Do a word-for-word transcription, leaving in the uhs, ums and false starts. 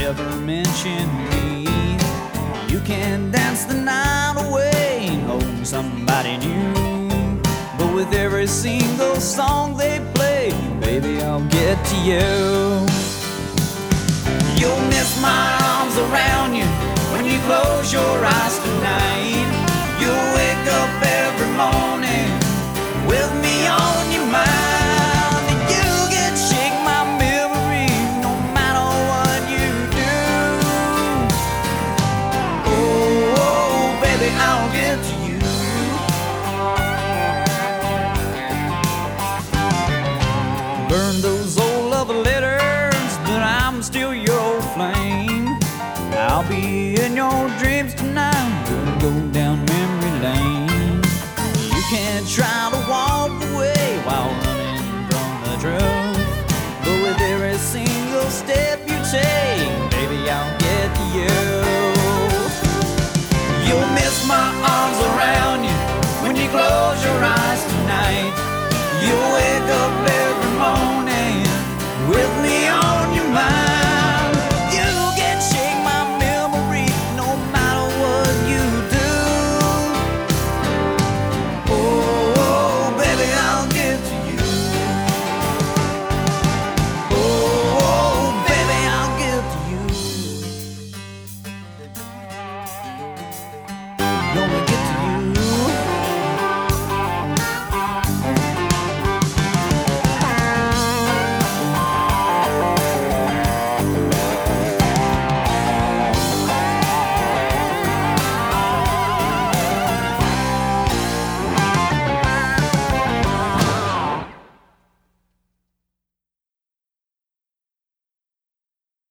ever mention me. You can dance the night away and hold somebody new, but with every single song they play, baby, I'll get to you. You'll miss my arms around you when you close your eyes tonight. You'll wake up every morning with me on your mind. And you can shake my memory no matter what you do. Oh, oh, baby, I'll get to you. Burn those old